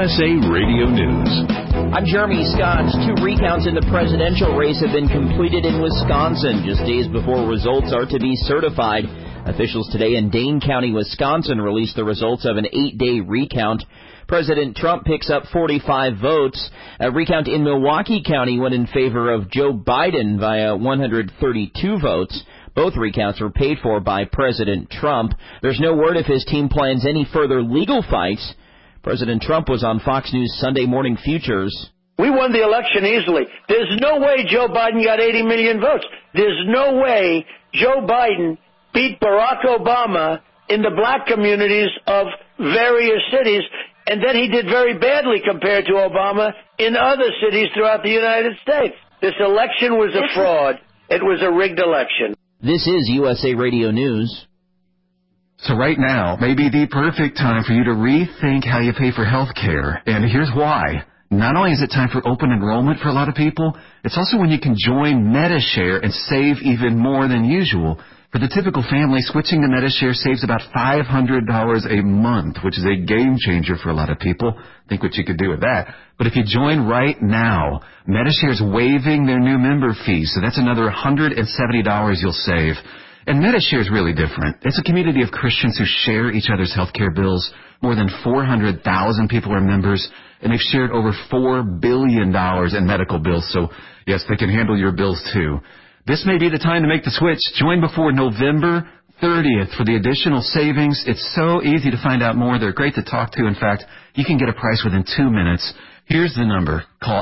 USA Radio News. I'm Jeremy Scott. 2 recounts in the presidential race have been completed in Wisconsin just days before results are to be certified. Officials today in Dane County, Wisconsin, released the results of an 8-day recount. President Trump picks up 45 votes. A recount in Milwaukee County went in favor of Joe Biden via 132 votes. Both recounts were paid for by President Trump. There's no word if his team plans any further legal fights. President Trump was on Fox News Sunday Morning Futures. We won the election easily. There's no way Joe Biden got 80 million votes. There's no way Joe Biden beat Barack Obama in the black communities of various cities, and then he did very badly compared to Obama in other cities throughout the United States. This election was a fraud. It was a rigged election. This is USA Radio News. So right now may be the perfect time for you to rethink how you pay for health care. And here's why. Not only is it time for open enrollment for a lot of people, it's also when you can join Medi-Share and save even more than usual. For the typical family, switching to Medi-Share saves about $500 a month, which is a game changer for a lot of people. Think what you could do with that. But if you join right now, Medi-Share's waiving their new member fees, so that's another $170 you'll save. And Medi-Share is really different. It's a community of Christians who share each other's health care bills. More than 400,000 people are members, and they've shared over $4 billion in medical bills. So, yes, they can handle your bills, too. This may be the time to make the switch. Join before November 30th for the additional savings. It's so easy to find out more. They're great to talk to. In fact, you can get a price within 2 minutes. Here's the number. Call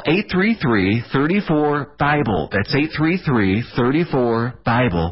833-34-BIBLE. That's 833-34-BIBLE.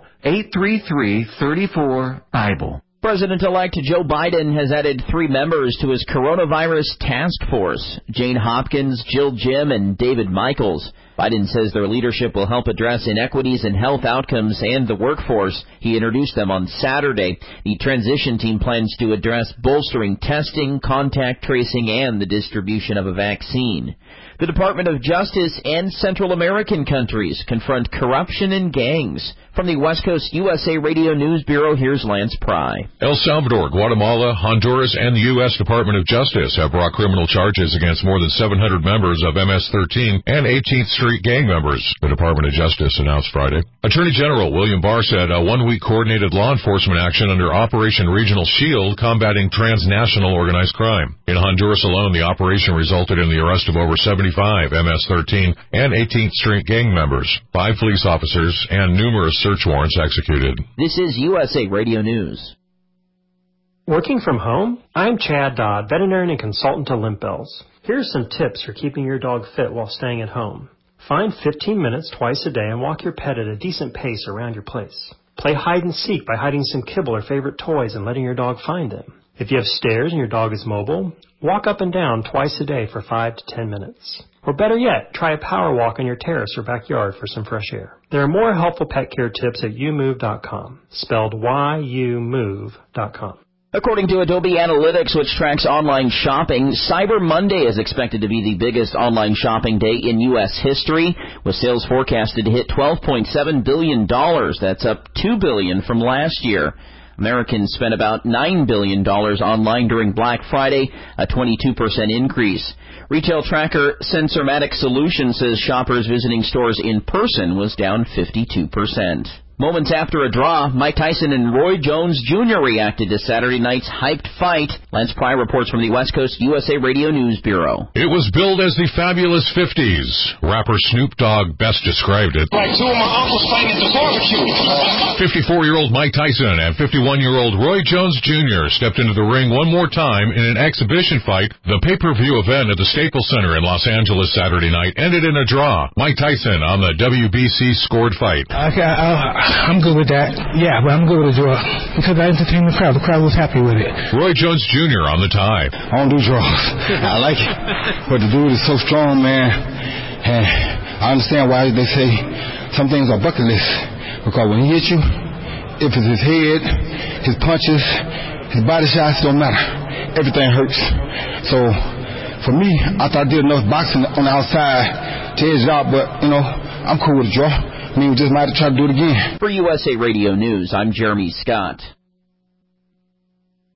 833-34-BIBLE. President-elect Joe Biden has added 3 members to his coronavirus task force: Jane Hopkins, Jill Jim, and David Michaels. Biden says their leadership will help address inequities in health outcomes and the workforce. He introduced them on Saturday. The transition team plans to address bolstering testing, contact tracing, and the distribution of a vaccine. The Department of Justice and Central American countries confront corruption in gangs. From the West Coast USA Radio News Bureau, here's Lance Pry. El Salvador, Guatemala, Honduras, and the U.S. Department of Justice have brought criminal charges against more than 700 members of MS-13 and 18th Street gang members, the Department of Justice announced Friday. Attorney General William Barr said a 1-week coordinated law enforcement action under Operation Regional Shield combating transnational organized crime. In Honduras alone, the operation resulted in the arrest of over 75 MS-13 and 18th Street gang members, 5 police officers, and numerous search warrants executed. This is USA Radio News. Working from home? I'm Chad Dodd, veterinarian and consultant to Limp Bells. Here's some tips for keeping your dog fit while staying at home. Find 15 minutes twice a day and walk your pet at a decent pace around your place. Play hide and seek by hiding some kibble or favorite toys and letting your dog find them. If you have stairs and your dog is mobile, walk up and down twice a day for 5 to 10 minutes. Or better yet, try a power walk on your terrace or backyard for some fresh air. There are more helpful pet care tips at youmove.com, spelled YOUMove.com. According to Adobe Analytics, which tracks online shopping, Cyber Monday is expected to be the biggest online shopping day in U.S. history, with sales forecasted to hit $12.7 billion. That's up $2 billion from last year. Americans spent about $9 billion online during Black Friday, a 22% increase. Retail tracker Sensormatic Solutions says shoppers visiting stores in person was down 52%. Moments after a draw, Mike Tyson and Roy Jones Jr. reacted to Saturday night's hyped fight. Lance Pry reports from the West Coast USA Radio News Bureau. It was billed as the fabulous 50s. Rapper Snoop Dogg best described it. Like 2 of my uncles fighting at the barbecue. 54-year-old Mike Tyson and 51-year-old Roy Jones Jr. stepped into the ring one more time in an exhibition fight. The pay-per-view event at the Staples Center in Los Angeles Saturday night ended in a draw. Mike Tyson on the WBC scored fight. I'm good with that. Yeah, but I'm good with a draw because I entertained the crowd. The crowd was happy with it. Roy Jones Jr. on the tie. I don't do draws. I like it. But the dude is so strong, man. And I understand why they say some things are bucket list. Because when he hits you, if it's his head, his punches, his body shots, don't matter. Everything hurts. So for me, I thought I did enough boxing on the outside to edge it out, but, I'm cool with a draw. I mean, we just might have tried to do it again. For USA Radio News, I'm Jeremy Scott.